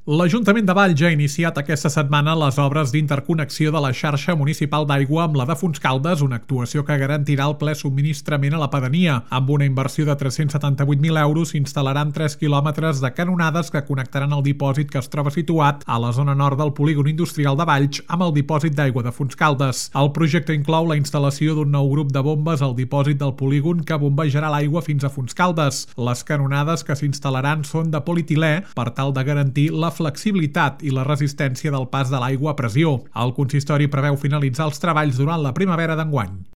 L'Ajuntament de Valls ha iniciat aquesta setmana les obres d'interconnexió de la xarxa municipal d'aigua amb la de Fontscaldes, una actuació que garantirà el ple subministrament a la pedania. Amb una inversió de 378.000 euros s'instal·laran 3 quilòmetres de canonades que connectaran el dipòsit que es troba situat a la zona nord del polígon industrial de Valls amb el dipòsit d'aigua de Fontscaldes. El projecte inclou la instal·lació d'un nou grup de bombes al dipòsit del polígon que bombejarà l'aigua fins a Fontscaldes. Les canonades que s'instal·laran són de polietilè per tal de garantir la flexibilitat i la resistència del pas de l'aigua a pressió. El consistori preveu finalitzar els treballs durant la primavera d'enguany.